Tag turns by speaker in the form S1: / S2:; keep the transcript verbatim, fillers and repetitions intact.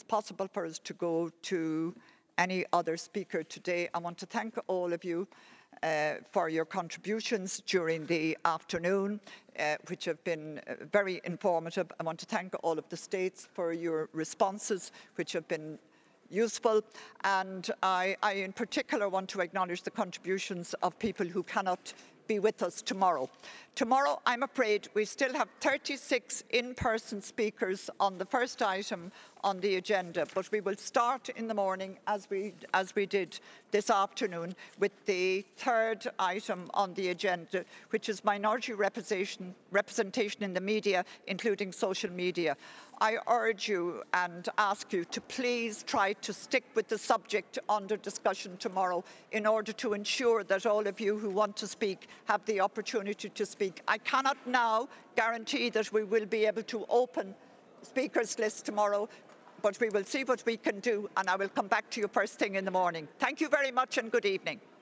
S1: possible for us to go to any other speaker today. I want to thank all of you uh, for your contributions during the afternoon, uh, which have been very informative. I want to thank all of the states for your responses, which have been useful, and I, I in particular want to acknowledge the contributions of people who cannot be with us tomorrow. Tomorrow, I'm afraid, we still have thirty-six in-person speakers on the first item on the agenda, but we will start in the morning, as we, as we did this afternoon, with the third item on the agenda, which is minority representation, representation in the media, including social media. I urge you and ask you to please try to stick with the subject under discussion tomorrow in order to ensure that all of you who want to speak have the opportunity to speak. I cannot now guarantee that we will be able to open speakers list tomorrow, but we will see what we can do, and I will come back to you first thing in the morning. Thank you very much and good evening.